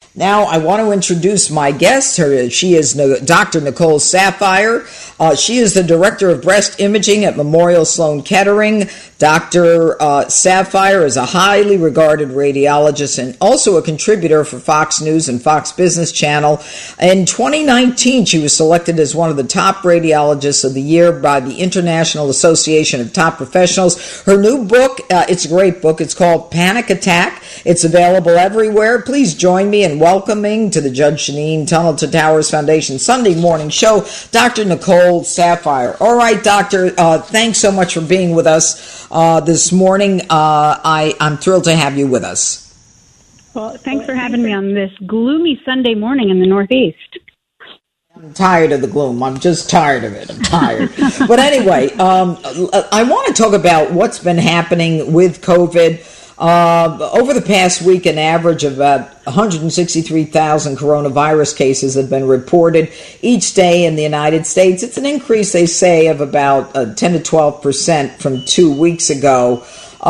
Now, I want to introduce my guest. She is Dr. Nicole Saphier. She is the Director of Breast Imaging at Memorial Sloan Kettering. Dr. Saphier is a highly regarded radiologist and also a contributor for Fox News and Fox Business Channel. In 2019, she was selected as one of the top radiologists of the year by the International Association of Top Professionals. Her new book, it's a great book. It's called Panic Attack. It's available everywhere. Please join me in welcoming to the Judge Jeanine Tunnel to Towers Foundation Sunday morning show, Dr. Nicole Saphier. All right, Doctor, thanks so much for being with us this morning. I'm thrilled to have you with us. Well, thanks for having me on this gloomy Sunday morning in the Northeast. I'm tired of the gloom. I'm just tired of it. I'm tired. But anyway, I want to talk about what's been happening with COVID. Over the past week, an average of about 163,000 coronavirus cases have been reported each day in the United States. It's an increase, they say, of about 10 to 12% from 2 weeks ago.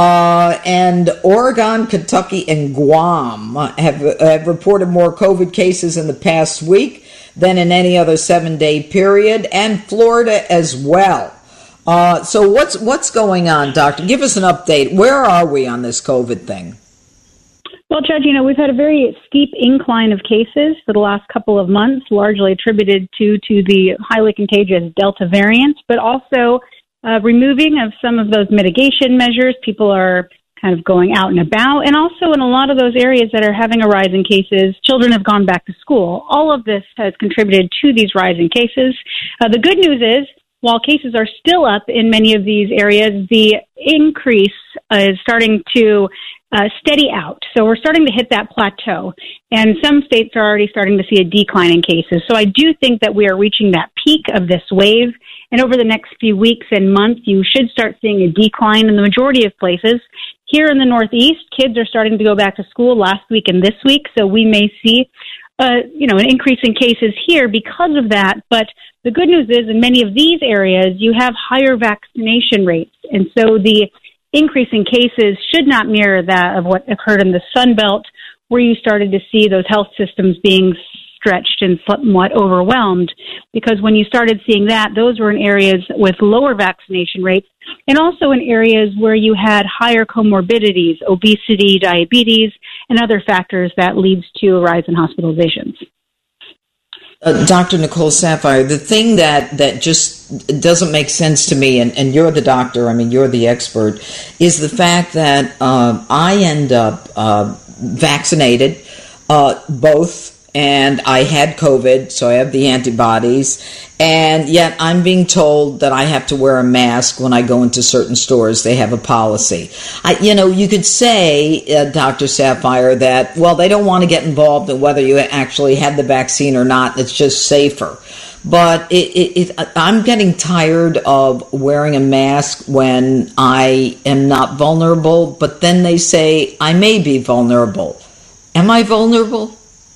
And Oregon, Kentucky, and Guam have reported more COVID cases in the past week than in any other 7-day period, and Florida as well. So what's going on, Doctor? Give us an update. Where are we on this COVID thing? Well, Judge, we've had a very steep incline of cases for the last couple of months, largely attributed to the highly contagious Delta variant, but also removing of some of those mitigation measures. People are kind of going out and about, and also in a lot of those areas that are having a rise in cases, children have gone back to school. All of this has contributed to these rising cases. The good news is, while cases are still up in many of these areas, the increase is starting to steady out. So we're starting to hit that plateau. And some states are already starting to see a decline in cases. So I do think that we are reaching that peak of this wave. And over the next few weeks and months, you should start seeing a decline in the majority of places. Here in the Northeast, kids are starting to go back to school last week and this week. So we may see an increase in cases here because of that. But the good news is in many of these areas, you have higher vaccination rates. And so the increase in cases should not mirror that of what occurred in the Sun Belt, where you started to see those health systems being stretched and somewhat overwhelmed. Because when you started seeing that, those were in areas with lower vaccination rates and also in areas where you had higher comorbidities, obesity, diabetes, and other factors that leads to a rise in hospitalizations. Dr. Nicole Saphier, the thing that just doesn't make sense to me, and you're the doctor, I mean, you're the expert, is the fact that I end up vaccinated, both, and I had COVID, so I have the antibodies, and yet I'm being told that I have to wear a mask when I go into certain stores. They have a policy. You could say, Dr. Saphier, that, well, they don't want to get involved in whether you actually had the vaccine or not. It's just safer. But I'm getting tired of wearing a mask when I am not vulnerable, but then they say I may be vulnerable. Am I vulnerable?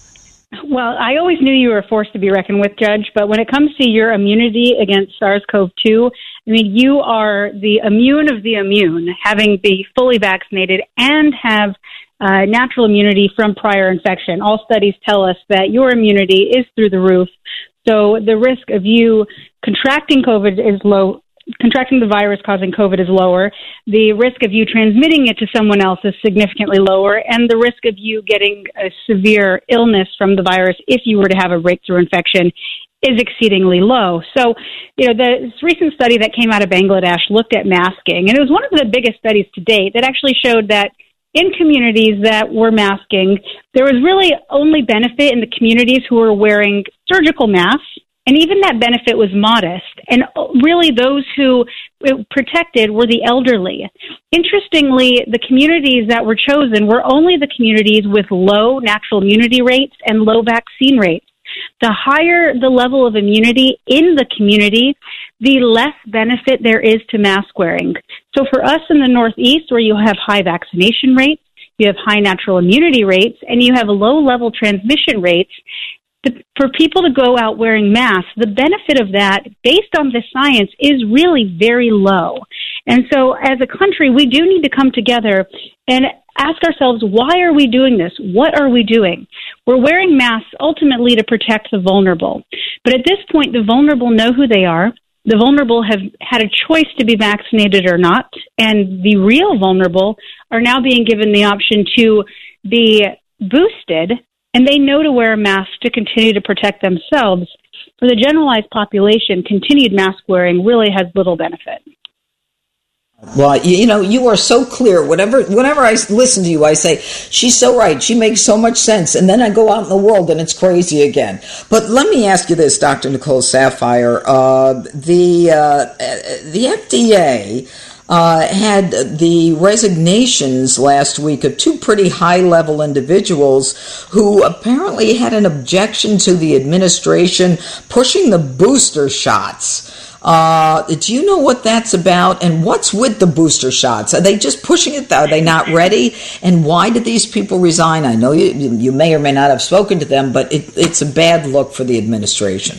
Well, I always knew you were a force to be reckoned with, Judge, but when it comes to your immunity against SARS-CoV-2, I mean, you are the immune of the immune, having been fully vaccinated and have natural immunity from prior infection. All studies tell us that your immunity is through the roof, so the risk of you contracting COVID is low. Contracting the virus causing COVID is lower. The risk of you transmitting it to someone else is significantly lower, and the risk of you getting a severe illness from the virus if you were to have a breakthrough infection is exceedingly low. So, this recent study that came out of Bangladesh looked at masking, and it was one of the biggest studies to date that actually showed that in communities that were masking, there was really only benefit in the communities who were wearing surgical masks. And even that benefit was modest. And really those who protected were the elderly. Interestingly, the communities that were chosen were only the communities with low natural immunity rates and low vaccine rates. The higher the level of immunity in the community, the less benefit there is to mask wearing. So for us in the Northeast, where you have high vaccination rates, you have high natural immunity rates, and you have low-level transmission rates, for people to go out wearing masks, the benefit of that, based on the science, is really very low. And so as a country, we do need to come together and ask ourselves, why are we doing this? What are we doing? We're wearing masks ultimately to protect the vulnerable. But at this point, the vulnerable know who they are. The vulnerable have had a choice to be vaccinated or not. And the real vulnerable are now being given the option to be boosted, and they know to wear a mask to continue to protect themselves. For the generalized population, continued mask wearing really has little benefit. Well, you are so clear. Whenever I listen to you, I say, she's so right. She makes so much sense. And then I go out in the world and it's crazy again. But let me ask you this, Dr. Nicole Saphier. The FDA had the resignations last week of two pretty high-level individuals who apparently had an objection to the administration pushing the booster shots. Do you know what that's about, and what's with the booster shots? Are they just pushing it? Are they not ready? And why did these people resign? I know you may or may not have spoken to them, but it's a bad look for the administration.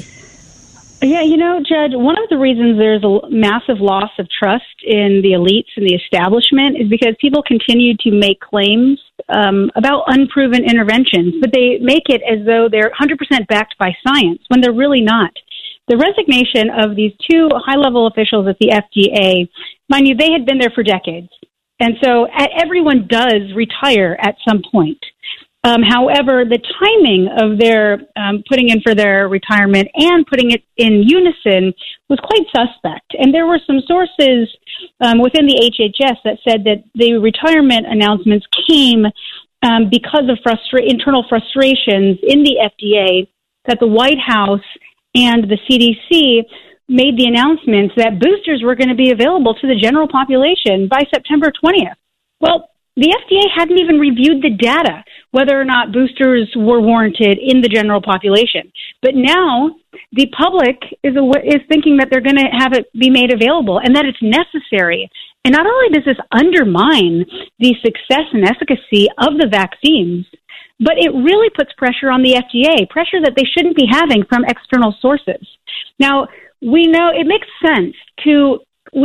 Yeah, Judge, one of the reasons there's a massive loss of trust in the elites and the establishment is because people continue to make claims about unproven interventions, but they make it as though they're 100% backed by science when they're really not. The resignation of these two high-level officials at the FDA, mind you, they had been there for decades. And so everyone does retire at some point. However, the timing of their putting in for their retirement and putting it in unison was quite suspect. And there were some sources within the HHS that said that the retirement announcements came because of internal frustrations in the FDA, that the White House and the CDC made the announcements that boosters were going to be available to the general population by September 20th. Well, the FDA hadn't even reviewed the data, whether or not boosters were warranted in the general population. But now the public is thinking that they're going to have it be made available and that it's necessary. And not only does this undermine the success and efficacy of the vaccines, but it really puts pressure on the FDA, pressure that they shouldn't be having from external sources. Now, we know it makes sense to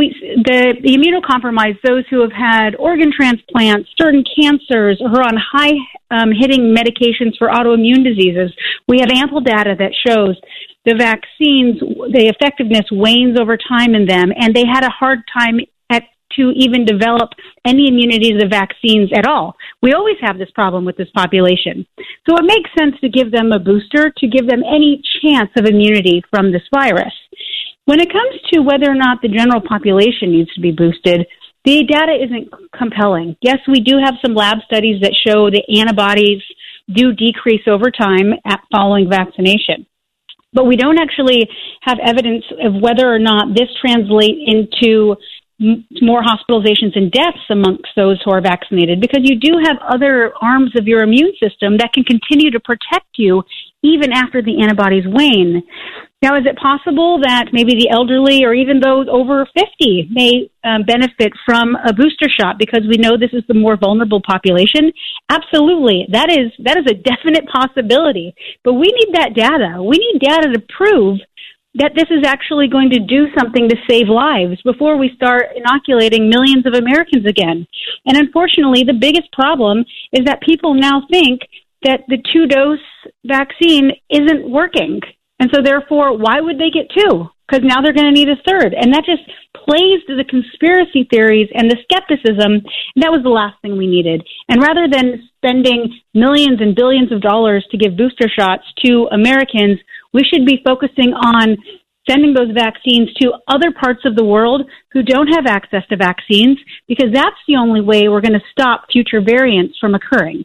the immunocompromised, those who have had organ transplants, certain cancers, or who are on high-hitting medications for autoimmune diseases. We have ample data that shows the vaccines, the effectiveness wanes over time in them, and they had a hard time to even develop any immunity to the vaccines at all. We always have this problem with this population. So it makes sense to give them a booster, to give them any chance of immunity from this virus. When it comes to whether or not the general population needs to be boosted, the data isn't compelling. Yes, we do have some lab studies that show the antibodies do decrease over time following vaccination. But we don't actually have evidence of whether or not this translates into more hospitalizations and deaths amongst those who are vaccinated, because you do have other arms of your immune system that can continue to protect you even after the antibodies wane. Now, is it possible that maybe the elderly or even those over 50 may benefit from a booster shot because we know this is the more vulnerable population? Absolutely. That is a definite possibility. But we need that data. We need data to prove that this is actually going to do something to save lives before we start inoculating millions of Americans again. And unfortunately, the biggest problem is that people now think that the 2-dose vaccine isn't working. And so therefore, why would they get 2? Because now they're going to need a 3rd. And that just plays to the conspiracy theories and the skepticism. And that was the last thing we needed. And rather than spending millions and billions of dollars to give booster shots to Americans, we should be focusing on sending those vaccines to other parts of the world who don't have access to vaccines, because that's the only way we're going to stop future variants from occurring.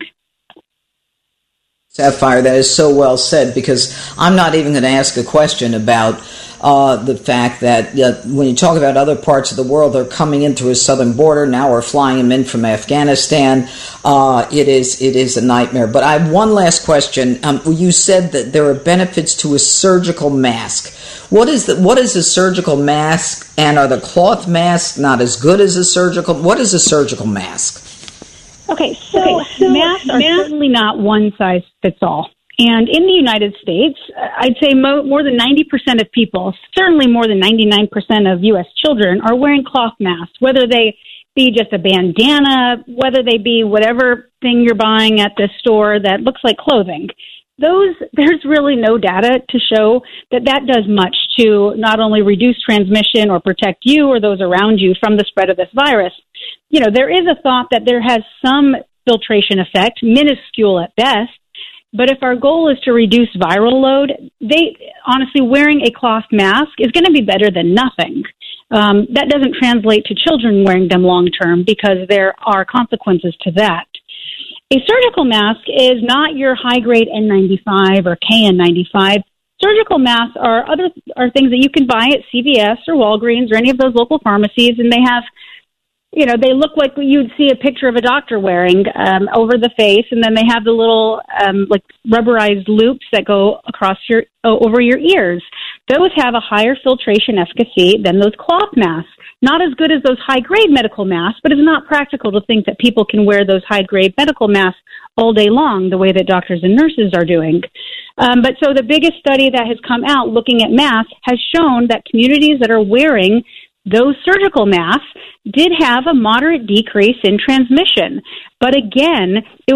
Saphier, that is so well said, because I'm not even going to ask a question about the fact that when you talk about other parts of the world, they're coming in through a southern border. Now we're flying them in from Afghanistan. It is a nightmare. But I have one last question. You said that there are benefits to a surgical mask. What is a surgical mask, and are the cloth masks not as good as a surgical? What is a surgical mask? Okay, so masks are certainly not one size fits all. And in the United States, I'd say more than 90% of people, certainly more than 99% of U.S. children, are wearing cloth masks, whether they be just a bandana, whether they be whatever thing you're buying at the store that looks like clothing. There's really no data to show that does much to not only reduce transmission or protect you or those around you from the spread of this virus. You know, there is a thought that there has some filtration effect, minuscule at best. But if our goal is to reduce viral load, honestly, wearing a cloth mask is going to be better than nothing. That doesn't translate to children wearing them long term because there are consequences to that. A surgical mask is not your high-grade N95 or KN95. Surgical masks are things that you can buy at CVS or Walgreens or any of those local pharmacies, and they have, you know, they look like you'd see a picture of a doctor wearing over the face, and then they have the little like rubberized loops that go across over your ears. Those have a higher filtration efficacy than those cloth masks. Not as good as those high-grade medical masks, but it's not practical to think that people can wear those high-grade medical masks all day long the way that doctors and nurses are doing. But so the biggest study that has come out looking at masks has shown that communities that are wearing those surgical masks did have a moderate decrease in transmission. But again, it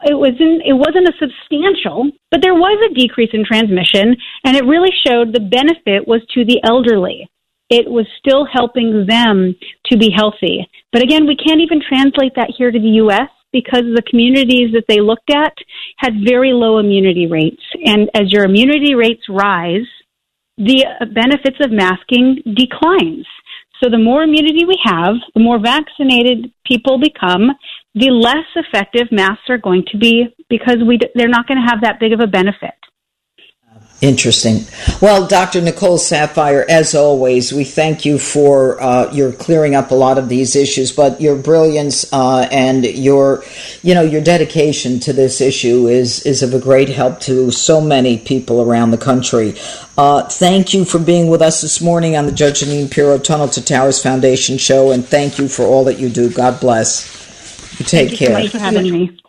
wasn't a substantial, but there was a decrease in transmission, and it really showed the benefit was to the elderly. It was still helping them to be healthy. But again, we can't even translate that here to the U.S. because the communities that they looked at had very low immunity rates. And as your immunity rates rise, the benefits of masking declines. So the more immunity we have, the more vaccinated people become, the less effective masks are going to be because they're not going to have that big of a benefit. Interesting. Well, Dr. Nicole Saphier, as always, we thank you for your clearing up a lot of these issues, but your brilliance and your dedication to this issue is of a great help to so many people around the country. Thank you for being with us this morning on the Judge Jeanine Pirro Tunnel to Towers Foundation show, and thank you for all that you do. God bless. You take care. Thank you so much for having me.